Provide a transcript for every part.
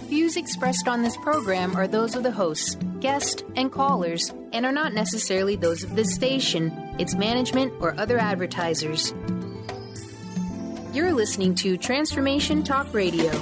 views expressed on this program are those of the hosts, guests, and callers, and are not necessarily those of this station, its management, or other advertisers. You're listening to Transformation Talk Radio.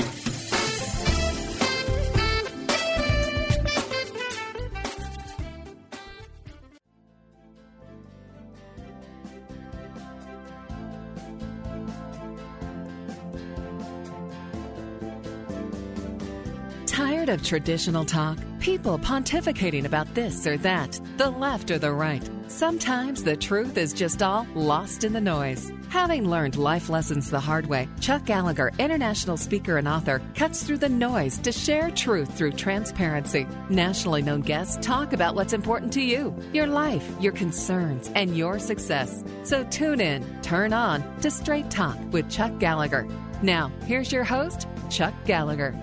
Tired of traditional talk? People pontificating about this or that, the left or the right. Sometimes the truth is just all lost in the noise. Having learned life lessons the hard way, Chuck Gallagher, international speaker and author, cuts through the noise to share truth through transparency. Nationally known guests talk about what's important to you, your life, your concerns, and your success. So tune in, turn on to Straight Talk with Chuck Gallagher. Now, here's your host, Chuck Gallagher.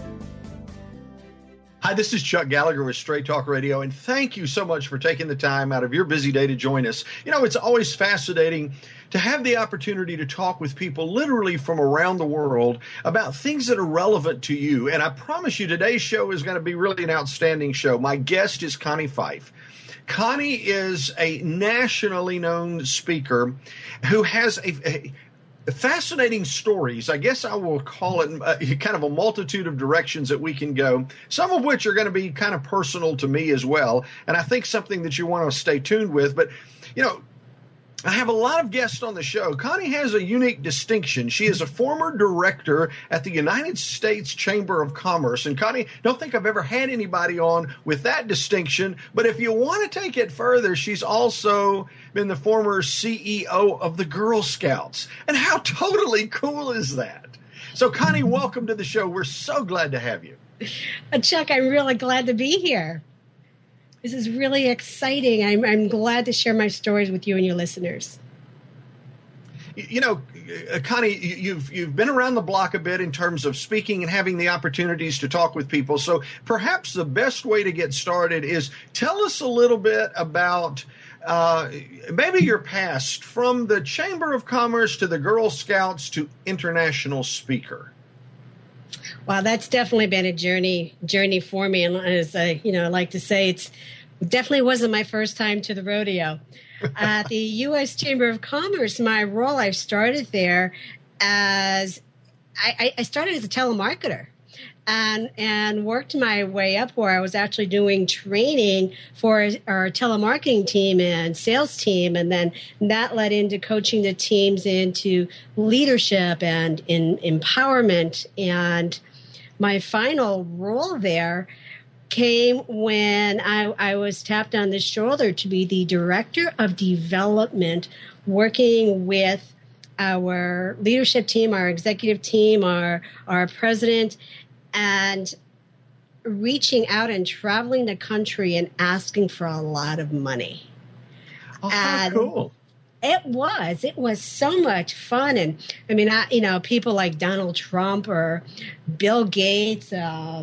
Hi, this is Chuck Gallagher with Straight Talk Radio, and thank you so much for taking the time out of your busy day to join us. You know, it's always fascinating to have the opportunity to talk with people literally from around the world about things that are relevant to you. And I promise you today's show is going to be really an outstanding show. My guest is Connie Fife. Connie is a nationally known speaker who has a fascinating stories. I guess I will call it kind of a multitude of directions that we can go, some of which are going to be kind of personal to me as well. And I think something that you want to stay tuned with. But, you know, I have a lot of guests on the show. Connie has a unique distinction. She is a former director at the United States Chamber of Commerce. And Connie, don't think I've ever had anybody on with that distinction. But if you want to take it further, she's also been the former CEO of the Girl Scouts. And how totally cool is that? So Connie, welcome to the show. We're so glad to have you. Chuck, I'm really glad to be here. This is really exciting. I'm glad to share my stories with you and your listeners. You know, Connie, you've been around the block a bit in terms of speaking and having the opportunities to talk with people. So perhaps the best way to get started is tell us a little bit about maybe your past from the Chamber of Commerce to the Girl Scouts to international speaker. Wow, that's definitely been a journey for me. And as I like to say, it definitely wasn't my first time to the rodeo. At the U.S. Chamber of Commerce, my role, I started there as I started as a telemarketer and worked my way up where I was actually doing training for our telemarketing team and sales team. And then that led into coaching the teams into leadership and in empowerment. And my final role there came when I was tapped on the shoulder to be the director of development, working with our leadership team, our executive team, our president, and reaching out and traveling the country and asking for a lot of money. Oh, how cool. It was so much fun. And I mean, people like Donald Trump or Bill Gates,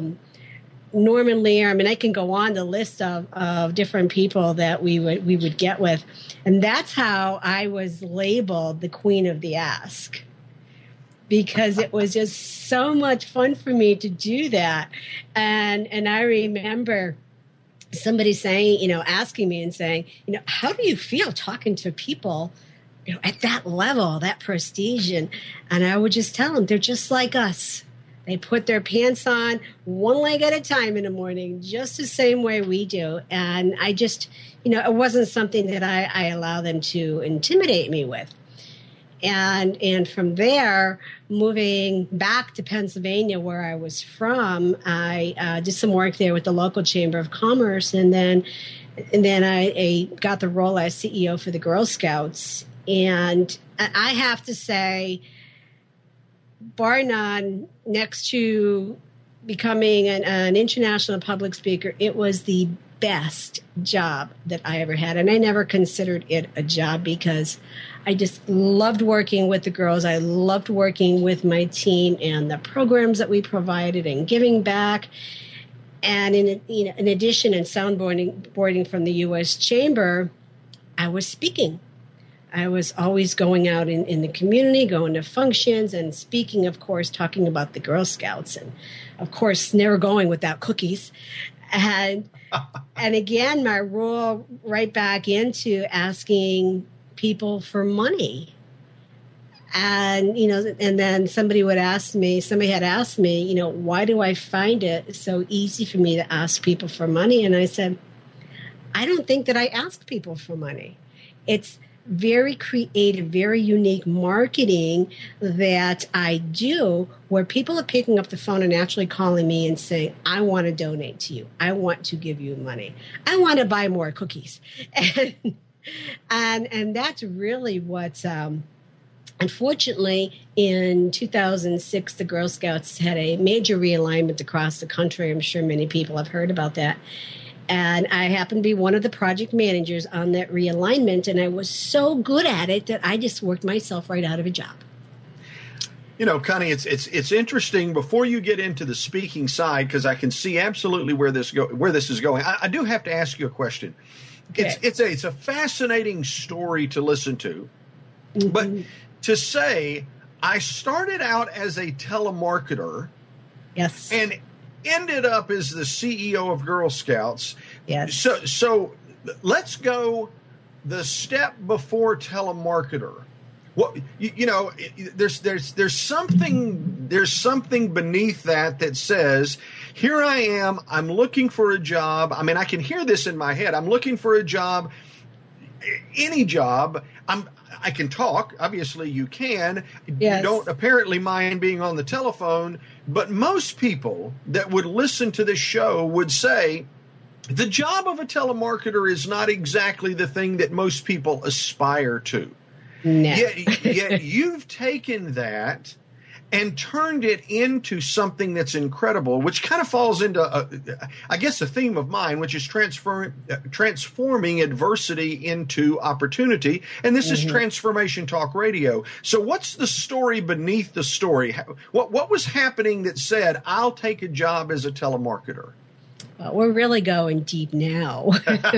Norman Lear. I mean, I can go on the list of different people that we would get with. And that's how I was labeled the Queen of the Ask, because it was just so much fun for me to do that. And I remember somebody saying, asking me and saying, how do you feel talking to people, at that level, that prestige? And I would just tell them, they're just like us. They put their pants on one leg at a time in the morning, just the same way we do. And I just, it wasn't something that I allow them to intimidate me with. And from there, moving back to Pennsylvania, where I was from, I did some work there with the local Chamber of Commerce, and then I got the role as CEO for the Girl Scouts. And I have to say, bar none, next to becoming an international public speaker, it was the best job that I ever had. And I never considered it a job because I just loved working with the girls. I loved working with my team and the programs that we provided and giving back. And in addition, in soundboarding from the U.S. Chamber, I was speaking. I was always going out in the community, going to functions and speaking, of course, talking about the Girl Scouts, and of course, never going without cookies. And again, my role right back into asking people for money. And, and then somebody had asked me, why do I find it so easy for me to ask people for money? And I said, I don't think that I ask people for money. It's very creative, very unique marketing that I do, where people are picking up the phone and actually calling me and saying, I want to donate to you. I want to give you money. I want to buy more cookies. And that's really what, unfortunately, in 2006, the Girl Scouts had a major realignment across the country. I'm sure many people have heard about that. And I happened to be one of the project managers on that realignment, and I was so good at it that I just worked myself right out of a job. Connie, it's interesting. Before you get into the speaking side, because I can see absolutely where this is going, I do have to ask you a question. Okay. It's a fascinating story to listen to, mm-hmm. but to say I started out as a telemarketer, yes, and ended up as the CEO of Girl Scouts. Yes. So let's go the step before telemarketer. What there's something beneath that says, here I am, I'm looking for a job. I mean, I can hear this in my head. I'm looking for a job, any job. I can talk. Obviously, you can. Yes. You don't apparently mind being on the telephone. But most people that would listen to this show would say the job of a telemarketer is not exactly the thing that most people aspire to. No. Yet you've taken that and turned it into something that's incredible, which kind of falls into, I guess, a theme of mine, which is transforming adversity into opportunity. And this is Transformation Talk Radio. So what's the story beneath the story? What was happening that said, I'll take a job as a telemarketer? Well, we're really going deep now.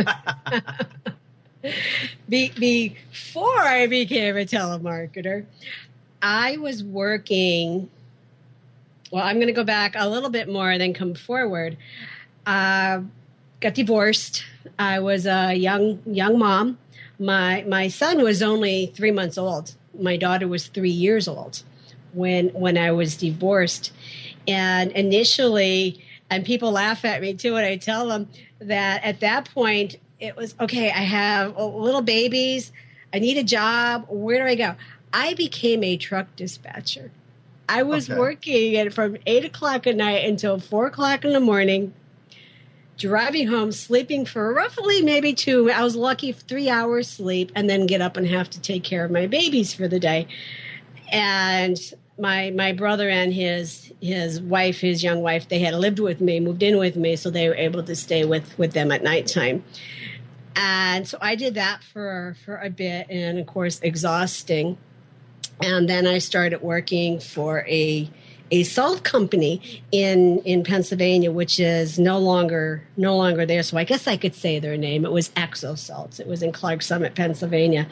Before I became a telemarketer, I was working, well, I'm going to go back a little bit more and then come forward. Got divorced. I was a young mom. My son was only 3 months old. My daughter was 3 years old when I was divorced. And initially, and people laugh at me too when I tell them that at that point, it was, okay, I have little babies. I need a job. Where do I go? I became a truck dispatcher. I was working from 8 o'clock at night until 4 o'clock in the morning, driving home, sleeping for roughly maybe 2. I was lucky 3 hours sleep, and then get up and have to take care of my babies for the day. And my brother and his wife, his young wife, they had lived with me, moved in with me, so they were able to stay with them at nighttime. And so I did that for a bit, and of course, exhausting. And then I started working for a salt company in Pennsylvania, which is no longer there. So I guess I could say their name. It was Exo Salts. It was in Clark Summit, Pennsylvania,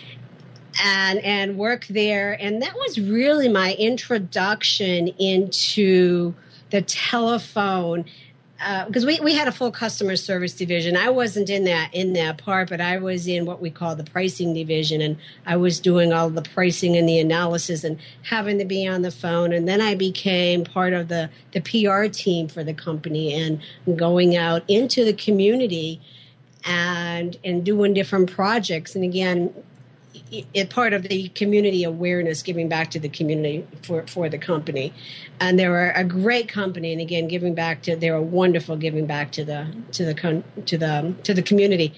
and worked there. And that was really my introduction into the telephone. Because we had a full customer service division. I wasn't in that part, but I was in what we call the pricing division, and I was doing all the pricing and the analysis and having to be on the phone. And then I became part of the PR team for the company and going out into the community and doing different projects. And again, it part of the community awareness, giving back to the community for the company. And they were a great company, and again, they were wonderful, giving back to the community.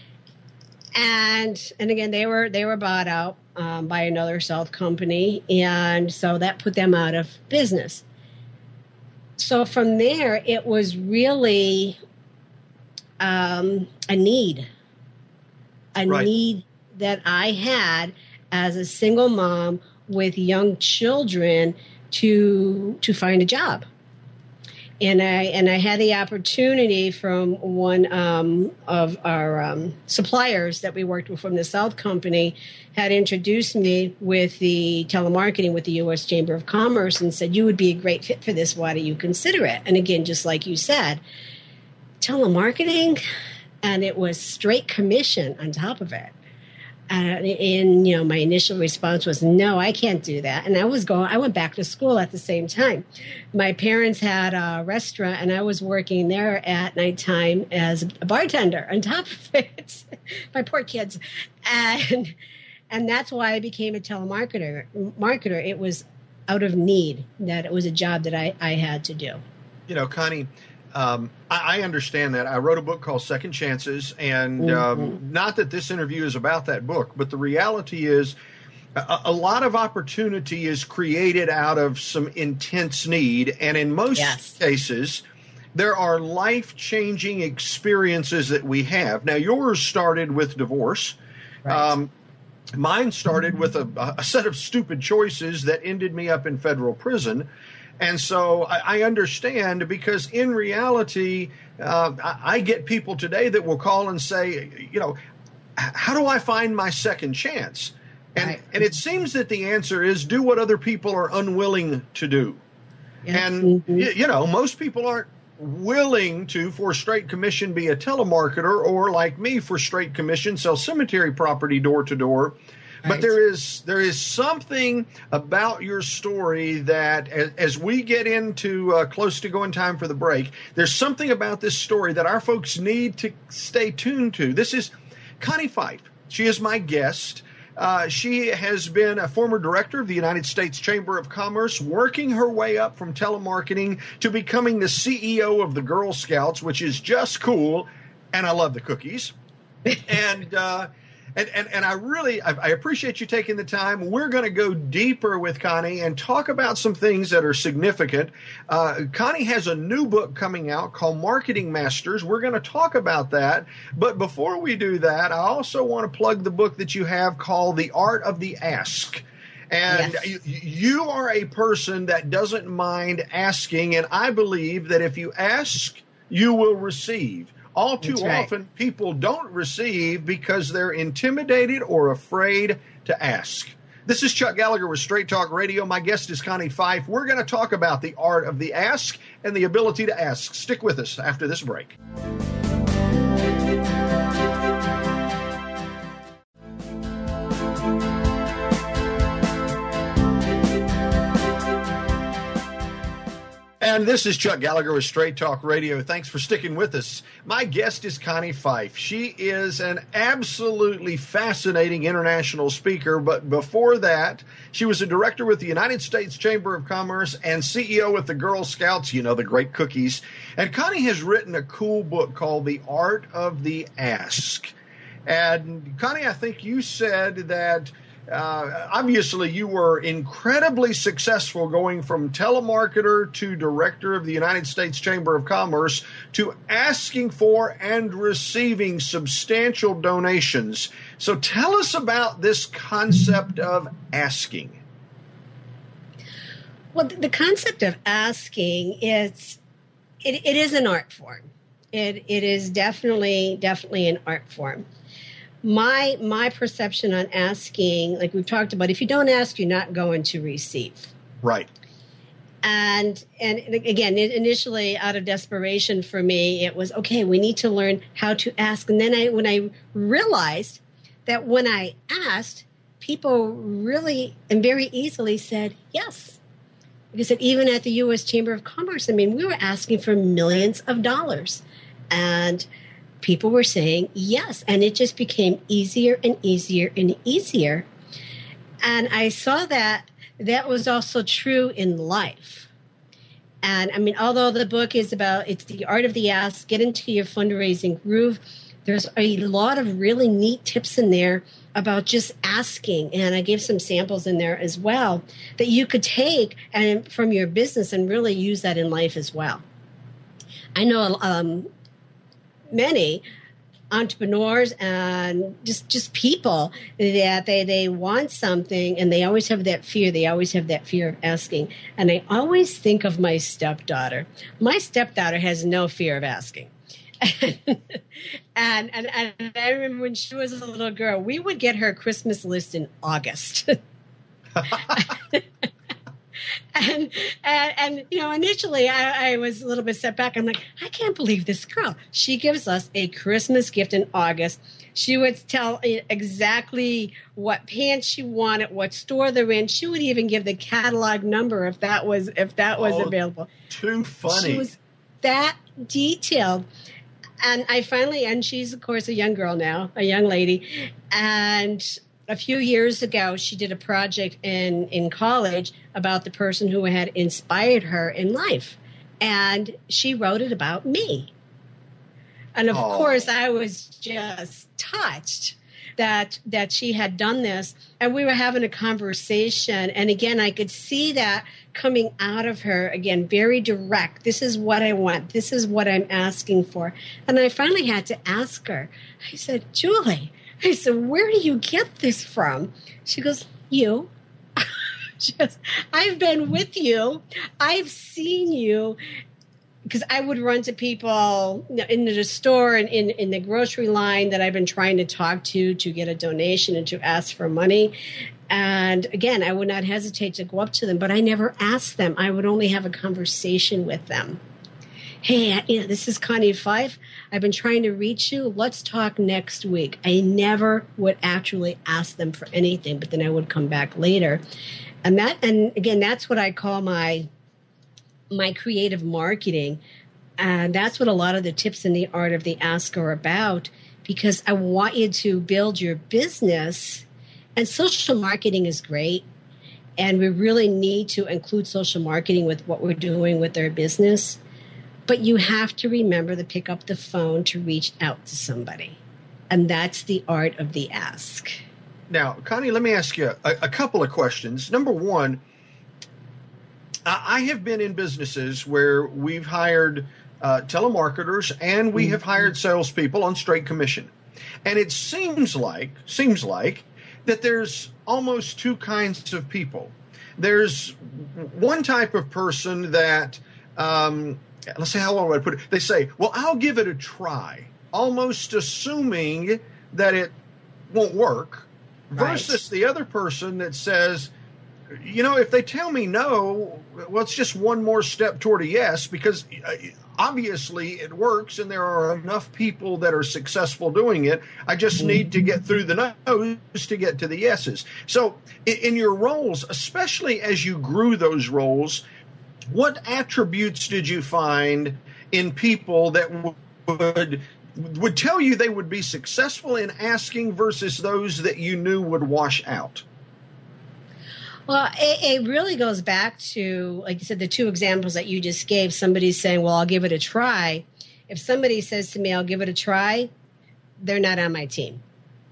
And again, they were bought out by another salt company, and so that put them out of business. So from there, it was really a need that I had as a single mom with young children to find a job. And I had the opportunity from one of our suppliers that we worked with from the South Company had introduced me with the telemarketing with the U.S. Chamber of Commerce and said, you would be a great fit for this. Why do you consider it? And again, just like you said, telemarketing, and it was straight commission on top of it. And my initial response was, no, I can't do that. And I went back to school at the same time. My parents had a restaurant and I was working there at nighttime as a bartender on top of it. My poor kids. And that's why I became a telemarketer. It was out of need, that it was a job that I had to do. Connie, I understand that. I wrote a book called Second Chances, and not that this interview is about that book, but the reality is a lot of opportunity is created out of some intense need, and in most cases, there are life-changing experiences that we have. Now, yours started with divorce. Right. Mine started with a set of stupid choices that ended me up in federal prison. And so I understand, because in reality, I get people today that will call and say, how do I find my second chance? And it seems that the answer is do what other people are unwilling to do. Yeah. And, most people aren't willing to, for straight commission, be a telemarketer, or like me, for straight commission, sell cemetery property door to door. But there is something about your story that, as we get into close to going time for the break, there's something about this story that our folks need to stay tuned to. This is Connie Fife. She is my guest. She has been a former director of the United States Chamber of Commerce, working her way up from telemarketing to becoming the CEO of the Girl Scouts, which is just cool. And I love the cookies. And I appreciate you taking the time. We're going to go deeper with Connie and talk about some things that are significant. Connie has a new book coming out called Marketing Masters. We're going to talk about that. But before we do that, I also want to plug the book that you have called The Art of the Ask. And you are a person that doesn't mind asking. And I believe that if you ask, you will receive. All too often, people don't receive because they're intimidated or afraid to ask. This is Chuck Gallagher with Straight Talk Radio. My guest is Connie Fife. We're going to talk about the art of the ask and the ability to ask. Stick with us after this break. And this is Chuck Gallagher with Straight Talk Radio. Thanks for sticking with us. My guest is Connie Fife. She is an absolutely fascinating international speaker, but before that, she was a director with the United States Chamber of Commerce and CEO with the Girl Scouts, the great cookies. And Connie has written a cool book called The Art of the Ask. And Connie, I think you said that obviously you were incredibly successful going from telemarketer to director of the United States Chamber of Commerce to asking for and receiving substantial donations. So tell us about this concept of asking. Well, the concept of asking it is an art form. It is definitely an art form. My perception on asking, like we've talked about, if you don't ask, you're not going to receive. Right. And again, initially out of desperation for me, it was, okay, we need to learn how to ask. And then when I realized that when I asked, people really and very easily said yes. Because even at the U.S. Chamber of Commerce, we were asking for millions of dollars. And people were saying yes, and it just became easier and easier and easier. And I saw that was also true in life. And although the book is about, it's the art of the ask, get into your fundraising groove, there's a lot of really neat tips in there about just asking. And I gave some samples in there as well that you could take and from your business and really use that in life as well. I know many entrepreneurs and just people that they want something and they always have that fear. They always have that fear of asking. And I always think of my stepdaughter. My stepdaughter has no fear of asking. and I remember when she was a little girl, we would get her Christmas list in August. And initially I was a little bit set back. I'm like, I can't believe this girl. She gives us a Christmas gift in August. She would tell exactly what pants she wanted, what store they're in. She would even give the catalog number if that was available. Too funny. She was that detailed. And and she's, of course, a young girl now, a young lady. And a few years ago, she did a project in college about the person who had inspired her in life. And she wrote it about me. And of course, I was just touched that she had done this. And we were having a conversation. And again, I could see that coming out of her, again, very direct. This is what I want. This is what I'm asking for. And I finally had to ask her. I said, Julie, I said, where do you get this from? She goes, you. She goes, I've been with you. I've seen you. Because I would run to people in the store and in the grocery line that I've been trying to talk to get a donation and to ask for money. And again, I would not hesitate to go up to them, but I never asked them. I would only have a conversation with them. Hey, this is Connie Fife. I've been trying to reach you. Let's talk next week. I never would actually ask them for anything, but then I would come back later. And again, that's what I call my creative marketing. And that's what a lot of the tips in the art of the ask are about, because I want you to build your business. And social marketing is great. And we really need to include social marketing with what we're doing with our business. But you have to remember to pick up the phone to reach out to somebody. And that's the art of the ask. Now, Connie, let me ask you a couple of questions. Number one, I have been in businesses where we've hired telemarketers and we have hired salespeople on straight commission. And it seems like that there's almost two kinds of people. There's one type of person that, let's see, how would I put it? They say, well, I'll give it a try, almost assuming that it won't work, versus the other person that says, if they tell me no, well, it's just one more step toward a yes, because obviously it works and there are enough people that are successful doing it. I just need to get through the no's to get to the yeses. So in your roles, especially as you grew those roles, what attributes did you find in people that would tell you they would be successful in asking versus those that you knew would wash out? Well, it really goes back to, like you said, the two examples that you just gave. Somebody saying, well, I'll give it a try. If somebody says to me, I'll give it a try, they're not on my team.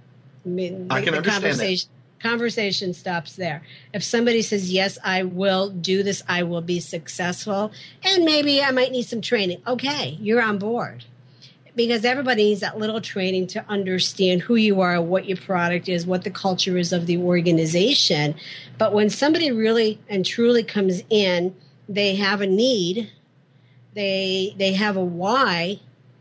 I can understand that. Conversation stops there. If somebody says, yes, I will do this, I will be successful, and maybe I might need some training. Okay, you're on board. Because everybody needs that little training to understand who you are, what your product is, what the culture is of the organization. But when somebody really and truly comes in, they have a need, they have a why,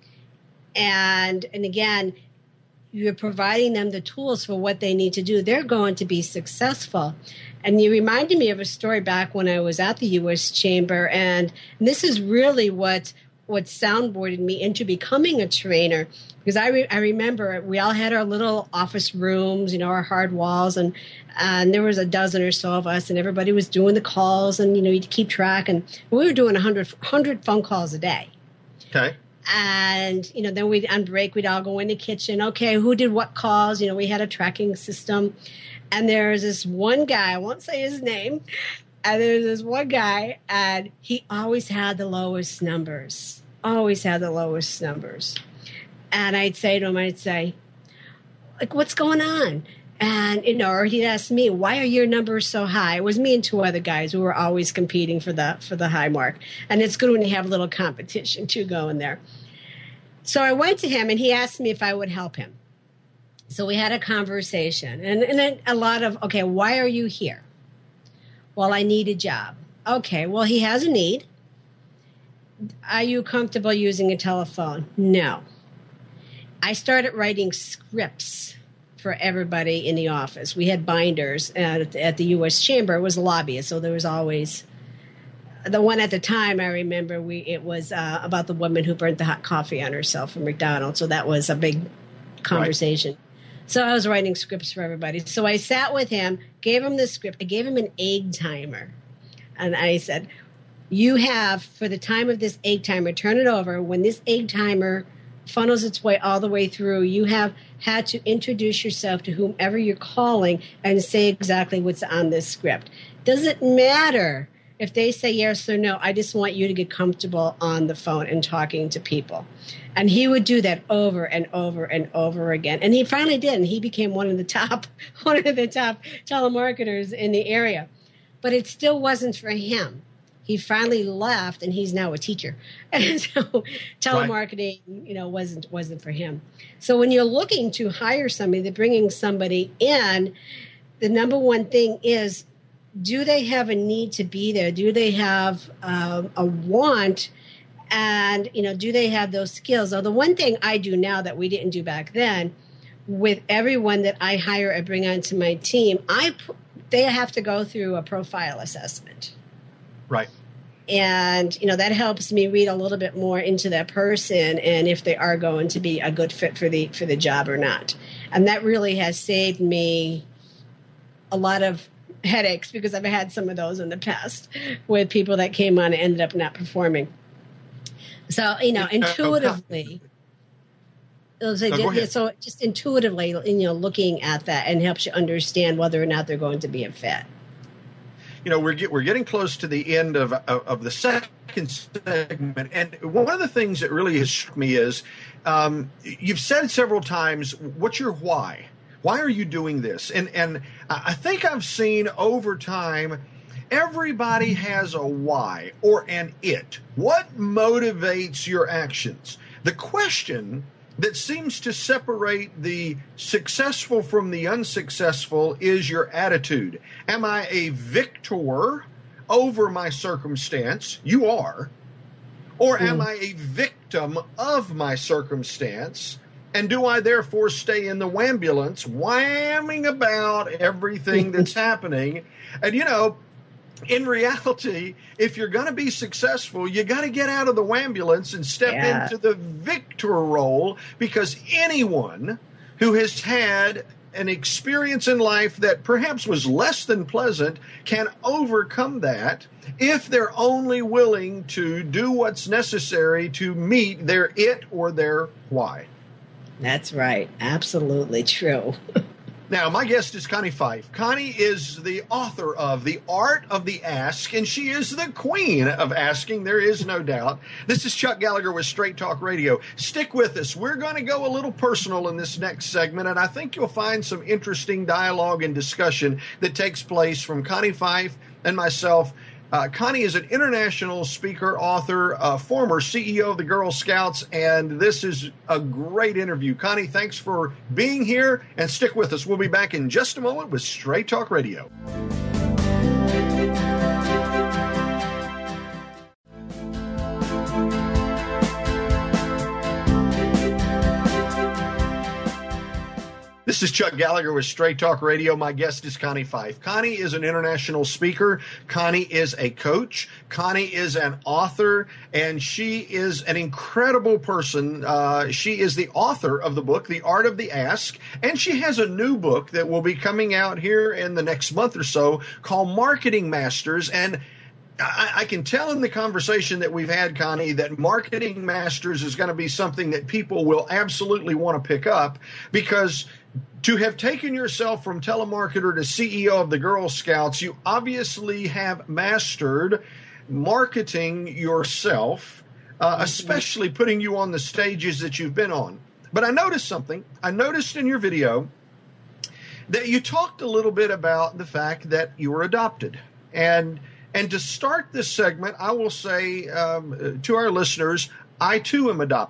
and again, you're providing them the tools for what they need to do. They're going to be successful. And you reminded me of a story back when I was at the U.S. Chamber, and this is really what soundboarded me into becoming a trainer, because I remember we all had our little office rooms, our hard walls, and there was a dozen or so of us, and everybody was doing the calls, and you'd keep track, and we were doing 100 phone calls a day. Okay. And then on break we'd all go in the kitchen. Okay, who did what calls? We had a tracking system, and there's this one guy, I won't say his name. And there's this one guy, and he always had the lowest numbers. Always had the lowest numbers. And I'd say to him, like, what's going on? And, or he'd ask me, why are your numbers so high? It was me and two other guys who were always competing for the high mark. And it's good when you have a little competition, too, going there. So I went to him and he asked me if I would help him. So we had a conversation and then a lot of, okay, why are you here? Well, I need a job. Okay, well, he has a need. Are you comfortable using a telephone? No. I started writing scripts for everybody in the office. We had binders at the U.S. Chamber. It was a lobbyist, so there was always the one at the time. I remember it was about the woman who burnt the hot coffee on herself from McDonald's. So that was a big conversation. Right. So I was writing scripts for everybody. So I sat with him, gave him the script. I gave him an egg timer, and I said, "You have for the time of this egg timer. Turn it over when this egg timer funnels its way all the way through. You have had to introduce yourself to whomever you're calling and say exactly what's on this script. Doesn't matter if they say yes or no. I just want you to get comfortable on the phone and talking to people." And he would do that over and over and over again. And he finally did. And he became one of the top telemarketers in the area. But it still wasn't for him. He finally left, and he's now a teacher. And so telemarketing, wasn't for him. So when you're looking to hire somebody, they're bringing somebody in, the number one thing is, do they have a need to be there? Do they have a want? And, do they have those skills? Now, the one thing I do now that we didn't do back then, with everyone that I hire and bring onto my team, they have to go through a profile assessment. Right. And, that helps me read a little bit more into that person and if they are going to be a good fit for the job or not. And that really has saved me a lot of headaches because I've had some of those in the past with people that came on and ended up not performing. So, intuitively. So just intuitively, looking at that and helps you understand whether or not they're going to be a fit. We're getting close to the end of the second segment, and one of the things that really has struck me is you've said several times, what's your why? Why are you doing this? And I think I've seen over time, everybody has a why or an it. What motivates your actions? The question that seems to separate the successful from the unsuccessful is your attitude. Am I a victor over my circumstance? You are. Or am I a victim of my circumstance? And do I therefore stay in the wambulance, whamming about everything that's happening? And, in reality, if you're going to be successful, you got to get out of the wambulance and step into the victor role, because anyone who has had an experience in life that perhaps was less than pleasant can overcome that if they're only willing to do what's necessary to meet their it or their why. That's right. Absolutely true. Now, my guest is Connie Fife. Connie is the author of The Art of the Ask, and she is the queen of asking, there is no doubt. This is Chuck Gallagher with Straight Talk Radio. Stick with us. We're going to go a little personal in this next segment, and I think you'll find some interesting dialogue and discussion that takes place from Connie Fife and myself. Connie is an international speaker, author, former CEO of the Girl Scouts, and this is a great interview. Connie, thanks for being here, and stick with us. We'll be back in just a moment with Straight Talk Radio. This is Chuck Gallagher with Straight Talk Radio. My guest is Connie Fife. Connie is an international speaker. Connie is a coach. Connie is an author, and she is an incredible person. She is the author of the book, The Art of the Ask, and she has a new book that will be coming out here in the next month or so called Marketing Masters. And I can tell in the conversation that we've had, Connie, that Marketing Masters is going to be something that people will absolutely want to pick up, because to have taken yourself from telemarketer to CEO of the Girl Scouts, you obviously have mastered marketing yourself, especially putting you on the stages that you've been on. But I noticed something. I noticed in your video that you talked a little bit about the fact that you were adopted. And to start this segment, I will say to our listeners, I too am adopted.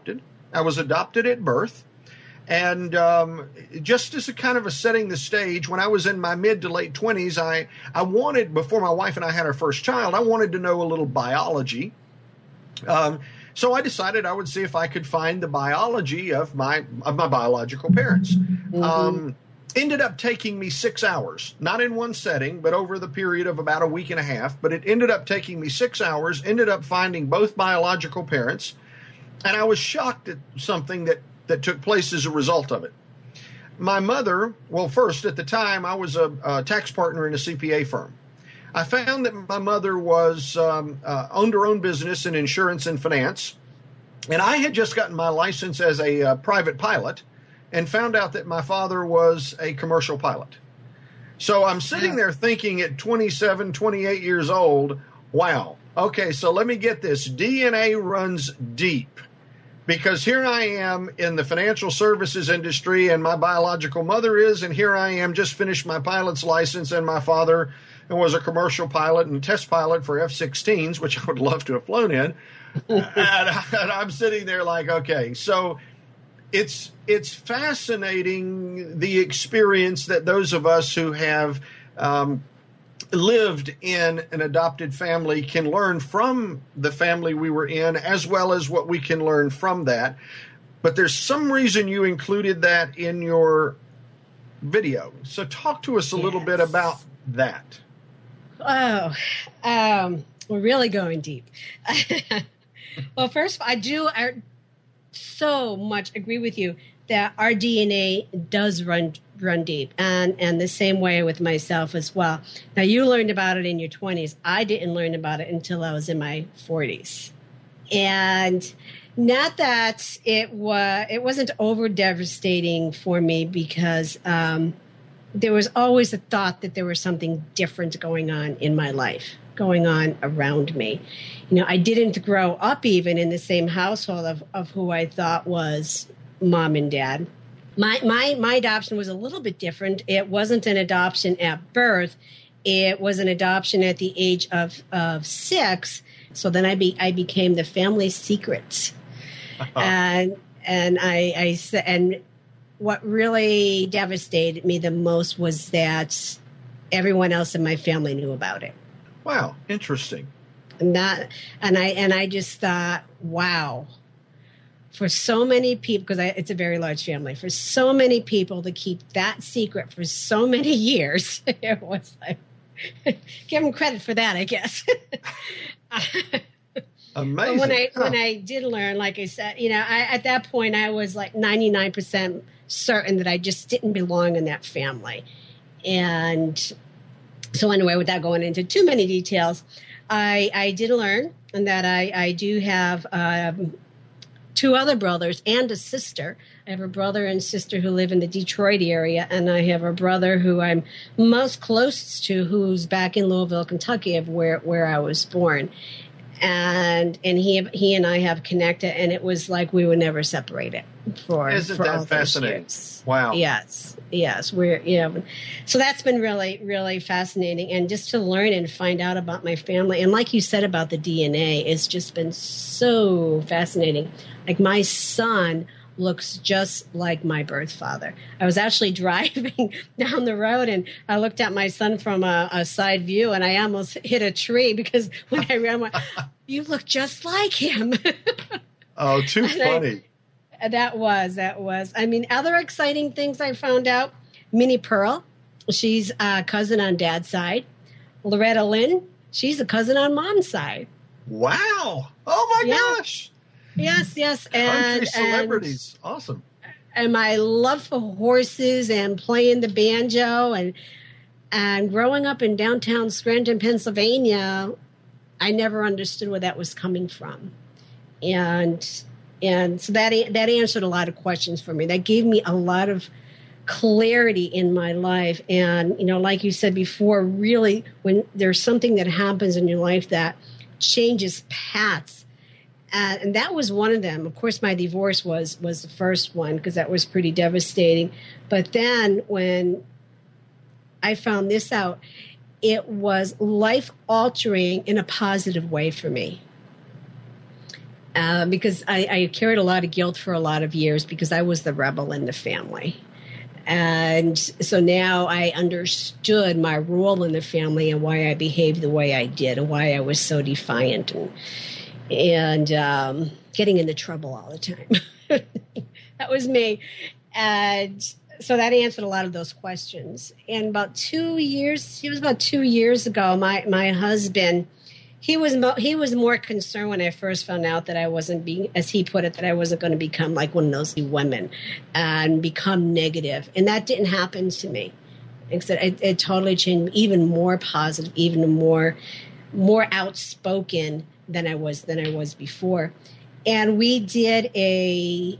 I was adopted at birth. And just as a kind of a setting the stage, when I was in my mid to late 20s, I wanted, before my wife and I had our first child, I wanted to know a little biology. So I decided I would see if I could find the biology of my biological parents. Mm-hmm. Ended up taking me 6 hours, not in one setting, but over the period of about a week and a half. But it ended up taking me 6 hours, ended up finding both biological parents. And I was shocked at something that took place as a result of it. My mother, well, first, at the time, I was a tax partner in a CPA firm. I found that my mother was owned her own business in insurance and finance, and I had just gotten my license as a private pilot and found out that my father was a commercial pilot. So I'm sitting there thinking at 27, 28 years old, wow, okay, so let me get this. DNA runs deep. Because here I am in the financial services industry and my biological mother is, and here I am just finished my pilot's license and my father was a commercial pilot and test pilot for F-16s, which I would love to have flown in. and I'm sitting there like, okay, so it's fascinating the experience that those of us who have lived in an adopted family can learn from the family we were in, as well as what we can learn from that. But there's some reason you included that in your video. So talk to us a little bit about that. Oh, we're really going deep. Well, first, I so much agree with you that our DNA does run deep, and the same way with myself as well. Now, you learned about it in your 20s. I didn't learn about it until I was in my 40s. And not that it wasn't over devastating for me, because there was always a thought that there was something different going on in my life, going on around me. You know, I didn't grow up even in the same household of who I thought was mom and dad. My adoption was a little bit different. It wasn't an adoption at birth. It was an adoption at the age of 6. So then I became the family secret. And what really devastated me the most was that everyone else in my family knew about it. Wow, interesting. And I just thought, wow. For so many people, because it's a very large family, for so many people to keep that secret for so many years, it was like, give them credit for that, I guess. Amazing. But when I did learn, like I said, you know, at that point I was like 99% certain that I just didn't belong in that family. And so anyway, without going into too many details, I did learn that I do have 2 other brothers and a sister. I have a brother and sister who live in the Detroit area, and I have a brother who I'm most close to, who's back in Louisville, Kentucky, of where I was born. And he and I have connected, and it was like we were never separated for Isn't for that all fascinating? Those years. Wow. Yes. So that's been really, really fascinating, and just to learn and find out about my family. And like you said about the DNA, it's just been so fascinating. Like my son looks just like my birth father. I was actually driving down the road and I looked at my son from a side view and I almost hit a tree because when I ran, I went, you look just like him. Oh, too funny. That was. I mean, other exciting things I found out, Minnie Pearl, she's a cousin on dad's side. Loretta Lynn, she's a cousin on mom's side. Wow. Oh my gosh. Yes. Country celebrities. Awesome. And my love for horses and playing the banjo and growing up in downtown Scranton, Pennsylvania, I never understood where that was coming from. And so that answered a lot of questions for me. That gave me a lot of clarity in my life. And, you know, like you said before, really, when there's something that happens in your life that changes paths, and that was one of them. Of course, my divorce was the first one because that was pretty devastating. But then when I found this out, it was life-altering in a positive way for me. because I carried a lot of guilt for a lot of years because I was the rebel in the family. And so now I understood my role in the family and why I behaved the way I did and why I was so defiant and getting into trouble all the time. That was me. And so that answered a lot of those questions. And about 2 years, it was about 2 years ago, my husband, he was more concerned when I first found out that I wasn't being, as he put it, that I wasn't going to become like one of those women and become negative. And that didn't happen to me. Except it totally changed, even more positive, even more outspoken than I was before. And we did a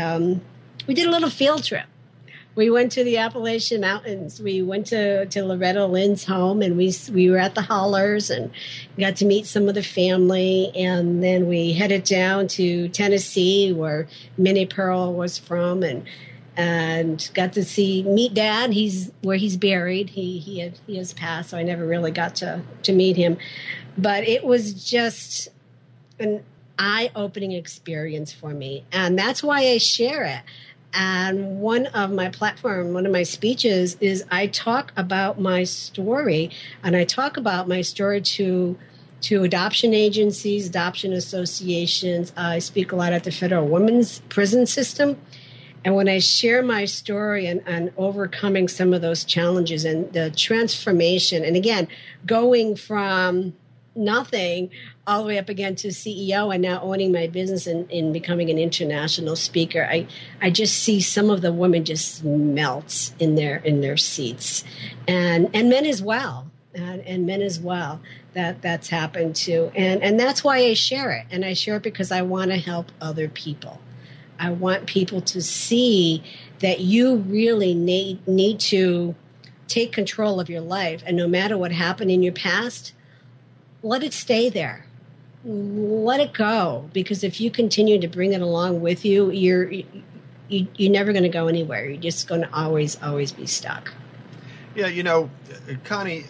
little field trip. We went to the Appalachian Mountains. We went to Loretta Lynn's home, and we were at the Hollers and got to meet some of the family. And then we headed down to Tennessee, where Minnie Pearl was from, and got to meet Dad. He's where he's buried. He has passed, so I never really got to meet him. But it was just an eye-opening experience for me, and that's why I share it. And one of my speeches is I talk about my story, and I talk about my story to adoption agencies, adoption associations. I speak a lot at the Federal Women's Prison System. And when I share my story and overcoming some of those challenges and the transformation, and again, going from nothing all the way up again to CEO and now owning my business and becoming an international speaker, I just see some of the women just melt in their seats, and men as well, and men as well. That's happened too, and that's why I share it, and I share it because I want to help other people. I want people to see that you really need to take control of your life, and no matter what happened in your past, let it stay there. Let it go, because if you continue to bring it along with you, you're never going to go anywhere. You're just going to always be stuck. Yeah, Connie,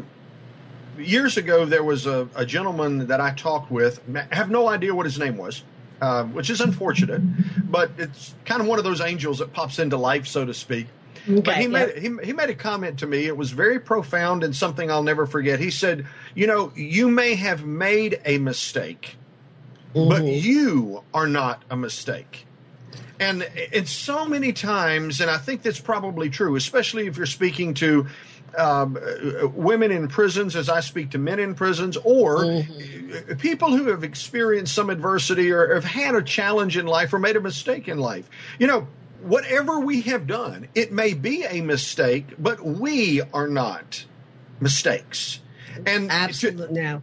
years ago there was a gentleman that I talked with. I have no idea what his name was, which is unfortunate, but it's kind of one of those angels that pops into life, so to speak. Okay, but he made a comment to me. It was very profound and something I'll never forget. He said, you may have made a mistake, but you are not a mistake. And it's so many times, and I think that's probably true, especially if you're speaking to women in prisons as I speak to men in prisons, or people who have experienced some adversity or have had a challenge in life or made a mistake in life. Whatever we have done, it may be a mistake, but we are not mistakes. And absolutely now,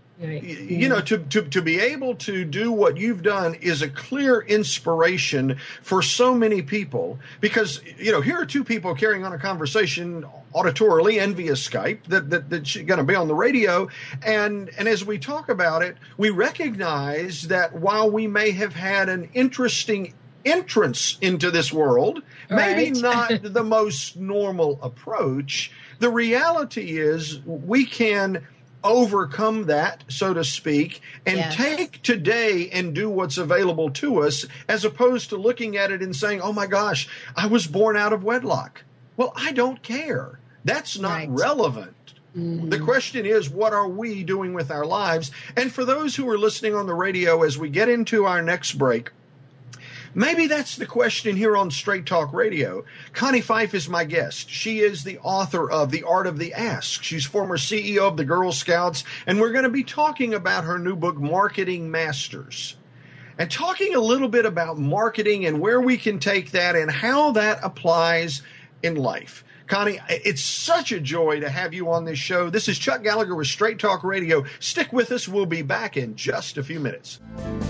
to be able to do what you've done is a clear inspiration for so many people, because here are two people carrying on a conversation auditorily and via Skype that's going to be on the radio, and as we talk about it, we recognize that while we may have had an interesting entrance into this world, maybe not the most normal approach, the reality is we can overcome that, so to speak, and take today and do what's available to us, as opposed to looking at it and saying, oh my gosh, I was born out of wedlock. Well, I don't care. That's not relevant. The question is, what are we doing with our lives? And for those who are listening on the radio, as we get into our next break, maybe that's the question here on Straight Talk Radio. Connie Fife is my guest. She is the author of The Art of the Ask. She's former CEO of the Girl Scouts, and we're going to be talking about her new book, Marketing Masters, and talking a little bit about marketing and where we can take that and how that applies in life. Connie, it's such a joy to have you on this show. This is Chuck Gallagher with Straight Talk Radio. Stick with us. We'll be back in just a few minutes.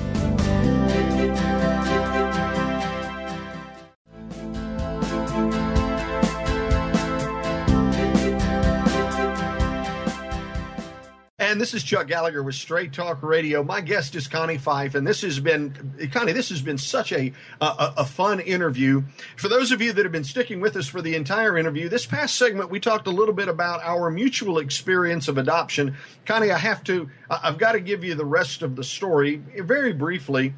And this is Chuck Gallagher with Straight Talk Radio. My guest is Connie Fife, and this has been such a fun interview. For those of you that have been sticking with us for the entire interview, this past segment we talked a little bit about our mutual experience of adoption. Connie, I've got to give you the rest of the story very briefly.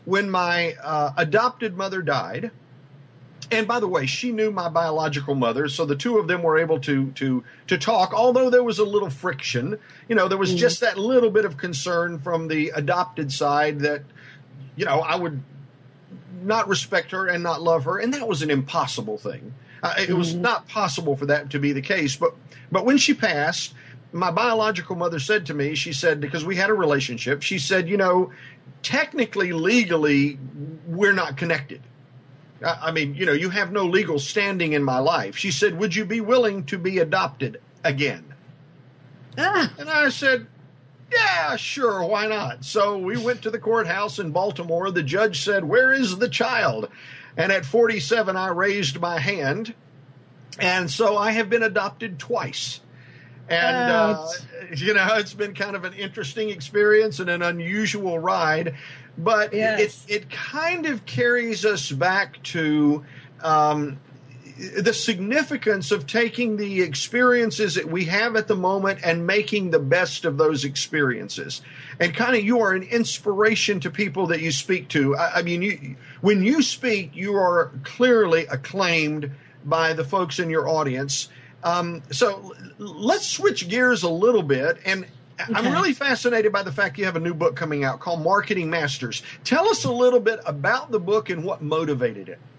when my adopted mother died. And by the way, she knew my biological mother, so the two of them were able to talk, although there was a little friction. There was just that little bit of concern from the adopted side that, I would not respect her and not love her, and that was an impossible thing. It was not possible for that to be the case. But when she passed, my biological mother said to me, she said, because we had a relationship, she said, technically, legally, we're not connected. I mean, you have no legal standing in my life. She said, would you be willing to be adopted again? And I said, yeah, sure, why not? So we went to the courthouse in Baltimore. The judge said, where is the child? And at 47, I raised my hand. And so I have been adopted twice. And, it's been kind of an interesting experience and an unusual ride. But yes, it kind of carries us back to the significance of taking the experiences that we have at the moment and making the best of those experiences. And kind of you are an inspiration to people that you speak to. I mean, when you speak, you are clearly acclaimed by the folks in your audience. So let's switch gears a little bit. And I'm really fascinated by the fact you have a new book coming out called Marketing Masters. Tell us a little bit about the book and what motivated it.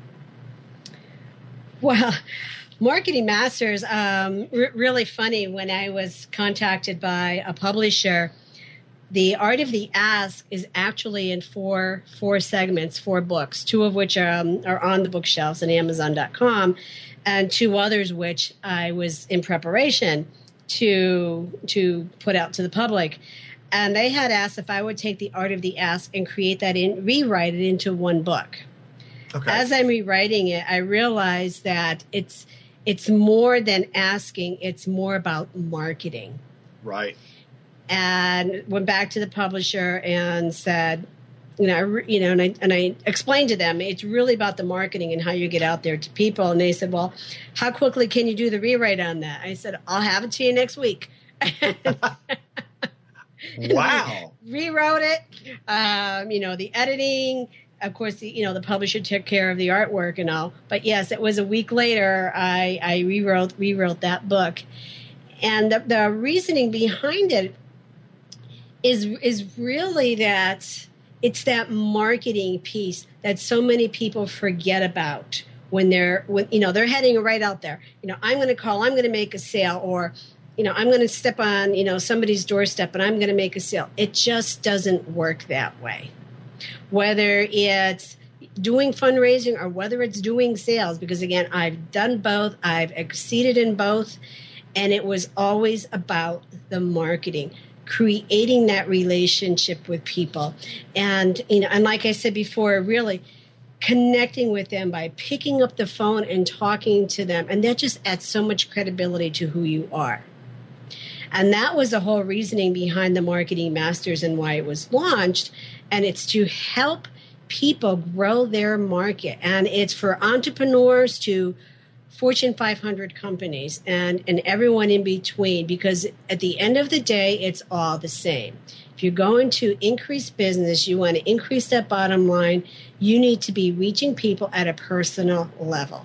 Well, Marketing Masters, really funny. When I was contacted by a publisher, The Art of the Ask is actually in four segments, 4 books, 2 of which are on the bookshelves on Amazon.com, and 2 others which I was in preparation to put out to the public. And they had asked if I would take The Art of the Ask and rewrite it into one book. Okay. As I'm rewriting it, I realized that it's more than asking, it's more about marketing. Right. And went back to the publisher and said, and I explained to them, it's really about the marketing and how you get out there to people. And they said, well, how quickly can you do the rewrite on that? I said, I'll have it to you next week. Wow. Rewrote it. The editing, of course, the publisher took care of the artwork and all. But yes, it was a week later, I rewrote that book. And the reasoning behind it is really that it's that marketing piece that so many people forget about when they're heading right out there. I'm going to call, I'm going to make a sale, or I'm going to step on somebody's doorstep and I'm going to make a sale. It just doesn't work that way. Whether it's doing fundraising or whether it's doing sales, because again, I've done both, I've exceeded in both, and it was always about the marketing, creating that relationship with people. And, and like I said before, really connecting with them by picking up the phone and talking to them. And that just adds so much credibility to who you are. And that was the whole reasoning behind the Marketing Masters and why it was launched. And it's to help people grow their market. And it's for entrepreneurs to Fortune 500 companies and everyone in between, because at the end of the day, it's all the same. If you're going to increase business, you want to increase that bottom line, you need to be reaching people at a personal level.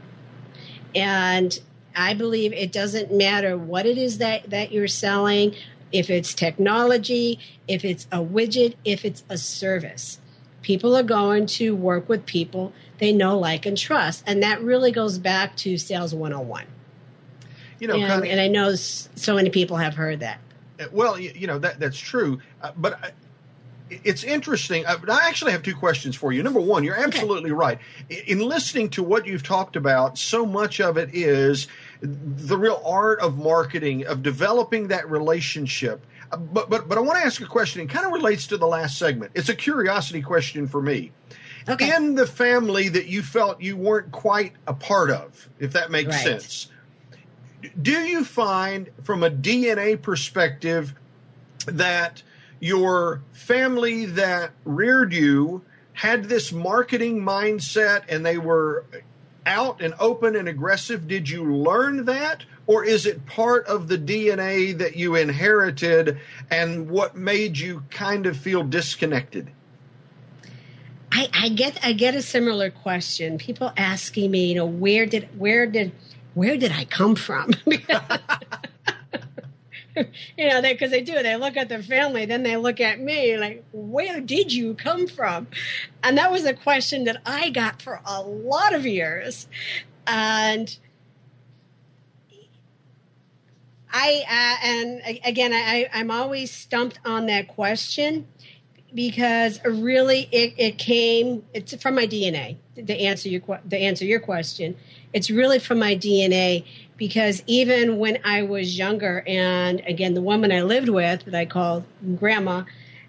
And I believe it doesn't matter what it is that you're selling, if it's technology, if it's a widget, if it's a service. People are going to work with people they know, like, and trust. And that really goes back to Sales 101. Connie, and I know so many people have heard that. Well, that's true. But it's interesting. I actually have 2 questions for you. Number one, you're absolutely right. In listening to what you've talked about, so much of it is the real art of marketing, of developing that relationship. But I want to ask a question. It kind of relates to the last segment. It's a curiosity question for me. Okay. In the family that you felt you weren't quite a part of, if that makes sense, do you find from a DNA perspective that your family that reared you had this marketing mindset and they were out and open and aggressive? Did you learn that? Or is it part of the DNA that you inherited and what made you kind of feel disconnected? I get a similar question. People asking me, where did I come from? Because they do. They look at their family, then they look at me like, where did you come from? And that was a question that I got for a lot of years. And I'm always stumped on that question because really it's from my DNA to answer your question. It's really from my DNA because even when I was younger, and again, the woman I lived with that I called Grandma,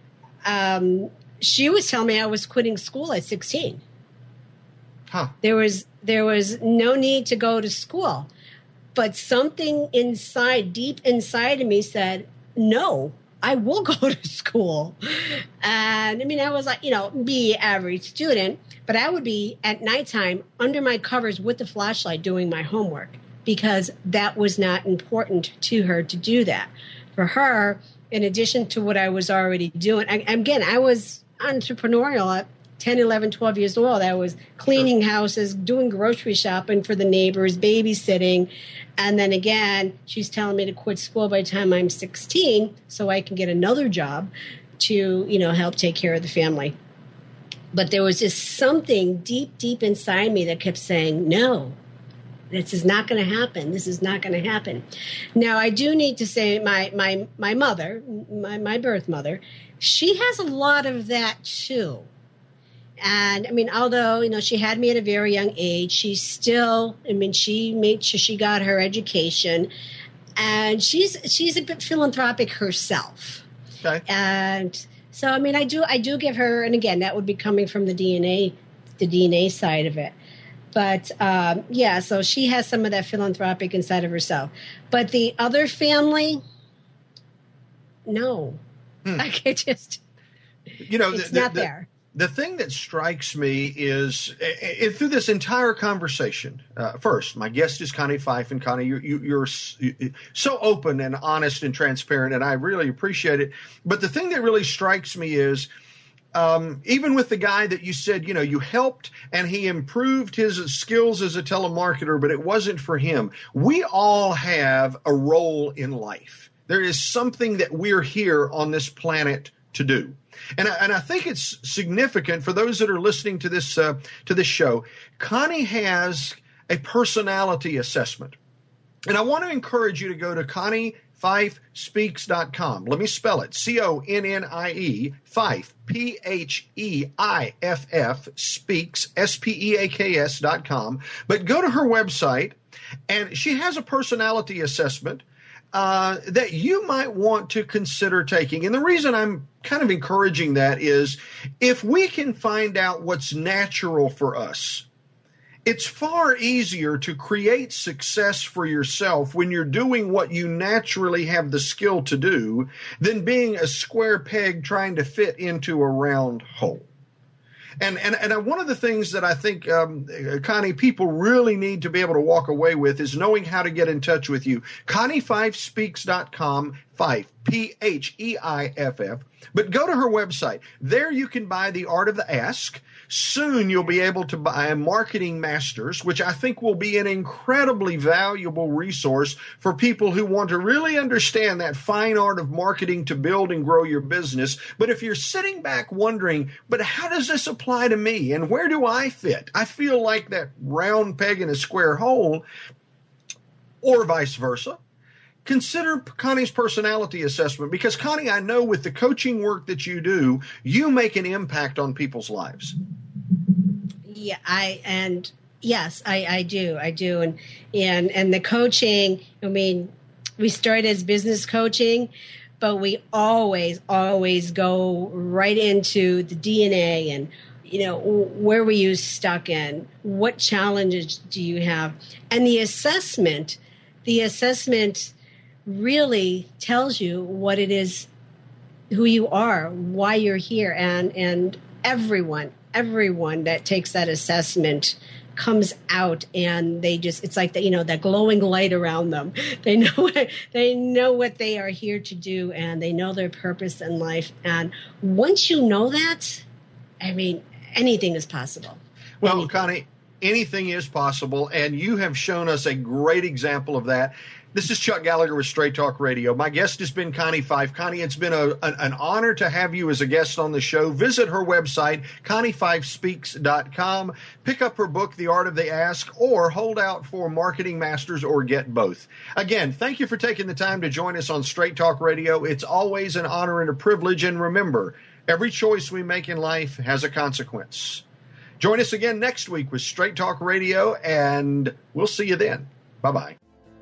she was telling me I was quitting school at 16. Huh. There was no need to go to school, but something deep inside of me said, no, I will go to school. And I mean, I was like, be average student, but I would be at nighttime under my covers with the flashlight doing my homework because that was not important to her to do that. For her, in addition to what I was already doing, I was entrepreneurial at 10, 11, 12 years old. I was cleaning houses, doing grocery shopping for the neighbors, babysitting. And then again, she's telling me to quit school by the time I'm 16 so I can get another job to, help take care of the family. But there was just something deep, deep inside me that kept saying, no, this is not going to happen. This is not going to happen. Now, I do need to say my mother, my birth mother, she has a lot of that too. And I mean, although, she had me at a very young age, she made sure she got her education, and she's a bit philanthropic herself. Okay. And so, I mean, I do give her, and again, that would be coming from the DNA side of it. But so she has some of that philanthropic inside of herself. But the other family, no. I can just, it's not there. The thing that strikes me is through this entire conversation, first, my guest is Connie Fife, and Connie, you're so open and honest and transparent, and I really appreciate it. But the thing that really strikes me is even with the guy that you said, you helped and he improved his skills as a telemarketer, but it wasn't for him. We all have a role in life. There is something that we're here on this planet to do. And I think it's significant for those that are listening to this show. Connie has a personality assessment. And I want to encourage you to go to ConnieFifeSpeaks.com. Let me spell it. CONNIE, Fife, PHEIFF, Speaks, SPEAKS.com. But go to her website, and she has a personality assessment that you might want to consider taking. And the reason I'm kind of encouraging that is if we can find out what's natural for us, it's far easier to create success for yourself when you're doing what you naturally have the skill to do than being a square peg trying to fit into a round hole. And one of the things that I think, Connie, people really need to be able to walk away with is knowing how to get in touch with you. ConnieFifeSpeaks.com, Fife, PHEIFF. But go to her website. There you can buy The Art of the Ask. Soon you'll be able to buy Marketing Masters, which I think will be an incredibly valuable resource for people who want to really understand that fine art of marketing to build and grow your business. But if you're sitting back wondering, but how does this apply to me and where do I fit? I feel like that round peg in a square hole, or vice versa. Consider Connie's personality assessment because, Connie, I know with the coaching work that you do, you make an impact on people's lives. Yeah, yes, I do. And the coaching, I mean, we started as business coaching, but we always go right into the DNA and, where were you stuck in? What challenges do you have? And the assessment really tells you what it is, who you are, why you're here, and everyone that takes that assessment comes out and it's like that glowing light around them. They know what they are here to do, and they know their purpose in life. And once you know that, I mean, anything is possible. Well, Anything. Connie, anything is possible, and you have shown us a great example of that. This is Chuck Gallagher with Straight Talk Radio. My guest has been Connie Fife. Connie, it's been an honor to have you as a guest on the show. Visit her website, ConnieFifeSpeaks.com. Pick up her book, The Art of the Ask, or hold out for Marketing Masters, or get both. Again, thank you for taking the time to join us on Straight Talk Radio. It's always an honor and a privilege. And remember, every choice we make in life has a consequence. Join us again next week with Straight Talk Radio, and we'll see you then. Bye-bye.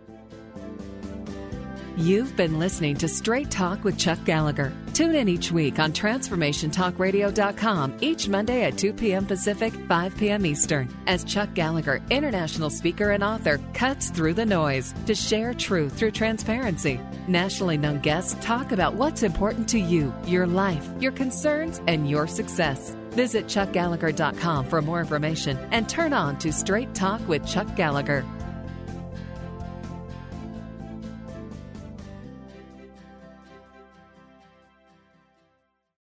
You've been listening to Straight Talk with Chuck Gallagher. Tune in each week on TransformationTalkRadio.com each Monday at 2 p.m. Pacific, 5 p.m. Eastern, as Chuck Gallagher, international speaker and author, cuts through the noise to share truth through transparency. Nationally known guests talk about what's important to you, your life, your concerns, and your success. Visit ChuckGallagher.com for more information and turn on to Straight Talk with Chuck Gallagher.